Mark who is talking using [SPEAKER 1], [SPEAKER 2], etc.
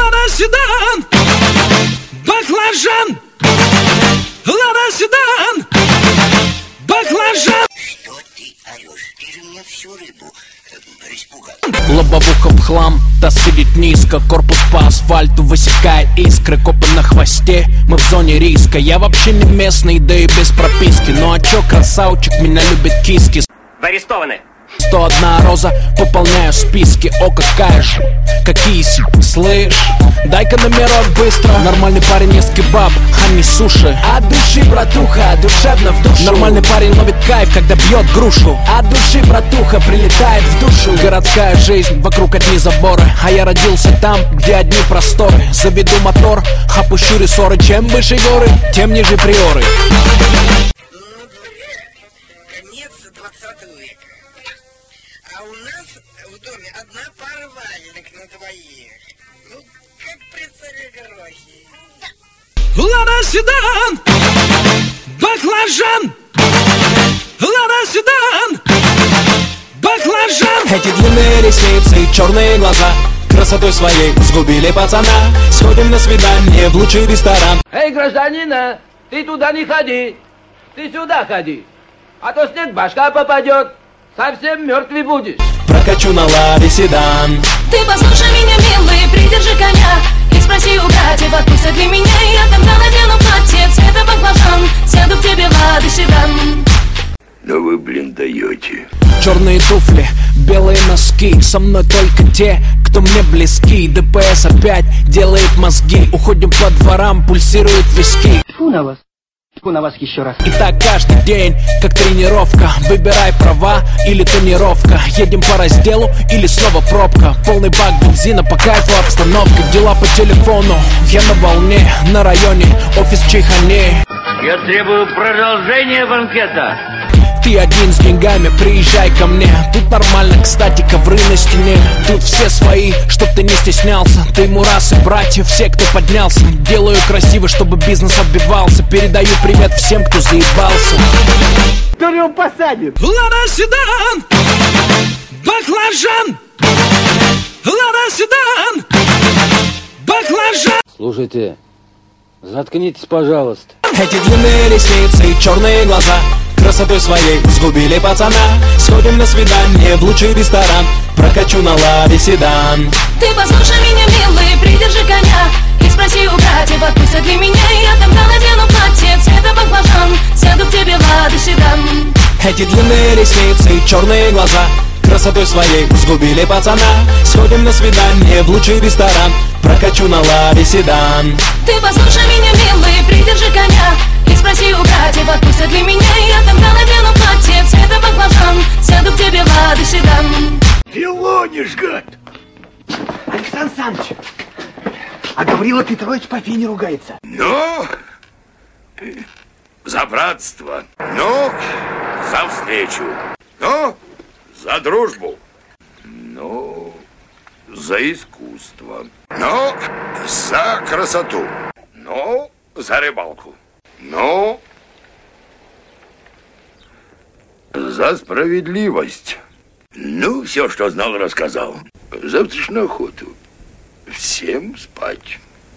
[SPEAKER 1] Лада седан, баклажан. Лада седан, баклажан.
[SPEAKER 2] Что ты орешь? Ты же мне всю рыбу распугал.
[SPEAKER 3] Лобовуха в хлам, таз сидит низко, корпус по асфальту высекает искры, копы на хвосте, мы в зоне риска. Я вообще не местный, да и без прописки. Ну а чё, красавчик, меня любит киски.
[SPEAKER 4] Вы арестованы.
[SPEAKER 3] 101 роза, пополняю списки. О, какая же, какие слышь, дай-ка номерок быстро. Нормальный парень ест кебаб, а не суши. От души, братуха, душевно в душу. Нормальный парень ловит кайф, когда бьет грушу. От души, братуха, прилетает в душу. Городская жизнь, вокруг одни заборы, а я родился там, где одни просторы. Заведу мотор, опущу рессоры. Чем выше горы, тем ниже приоры.
[SPEAKER 2] Конец 20 века. А у нас в доме одна пара валенок на двоих. Ну, как при царе Горохе.
[SPEAKER 1] Лада седан, баклажан. Лада седан, баклажан.
[SPEAKER 3] Эти длинные ресницы и черные глаза красотой своей сгубили пацана. Сходим на свидание в лучший ресторан.
[SPEAKER 5] Эй, гражданина, ты туда не ходи, ты сюда ходи, а то снег башка попадет, совсем мертвый будешь.
[SPEAKER 3] Прокачу на ладе седан.
[SPEAKER 6] Ты послушай меня, милый, придержи коня и спроси у братьев, отпустят ли меня. Я тогда надену платье цвета баклажан, сяду к тебе в Лада седан.
[SPEAKER 2] Да вы, блин, даете.
[SPEAKER 3] Черные туфли, белые носки, со мной только те, кто мне близки. ДПС опять делает мозги, уходим по дворам, пульсируют виски.
[SPEAKER 5] Тьфу на вас еще раз.
[SPEAKER 3] И так каждый день, как тренировка. Выбирай права или тонировка. Едем по разделу или снова пробка. Полный бак бензина, по кайфу обстановка. Дела по телефону, я на волне. На районе, офис в Чайхане.
[SPEAKER 5] Я требую продолжения банкета.
[SPEAKER 3] Ты один с деньгами, приезжай ко мне. Тут нормально, кстати, ковры на стене. Тут все свои, чтоб ты не стеснялся. Ты мурасы, братья, все, кто поднялся. Делаю красиво, чтобы бизнес отбивался. Передаю привет всем, кто заебался.
[SPEAKER 5] Кто его посадит?
[SPEAKER 1] Лада седан, баклажан. Лада седан, баклажан.
[SPEAKER 5] Слушайте, заткнитесь, пожалуйста.
[SPEAKER 3] Эти длинные ресницы и черные глаза красотой своей сгубили пацана. Сходим на свидание в лучший ресторан. Прокачу на ладе седан.
[SPEAKER 6] Ты послушай меня, милый, придержи коня и спроси у братьев, отпустят ли меня. Я тогда надену платье цвета баклажан, сяду к тебе в Лада седан.
[SPEAKER 3] Эти длинные ресницы и черные глаза красотой своей сгубили пацана. Сходим на свидание в лучший ресторан. Прокачу на ладе седан.
[SPEAKER 6] Ты послушай меня, милый, придержи коня и спроси у братьев, отпустят ли меня. Я тогда надену платье цвета баклажан, сяду к тебе в Лада седан.
[SPEAKER 2] Филонишь, гад!
[SPEAKER 5] Александр Саныч, а Гаврила Петрович по фене ругается.
[SPEAKER 7] Ну, за братство. Ну, за встречу. Ну, за дружбу. Ну, за искусство. Ну, за красоту. Ну, за рыбалку. Ну, за справедливость. Ну, все, что знал, рассказал. Завтрашнюю охоту. Всем спать.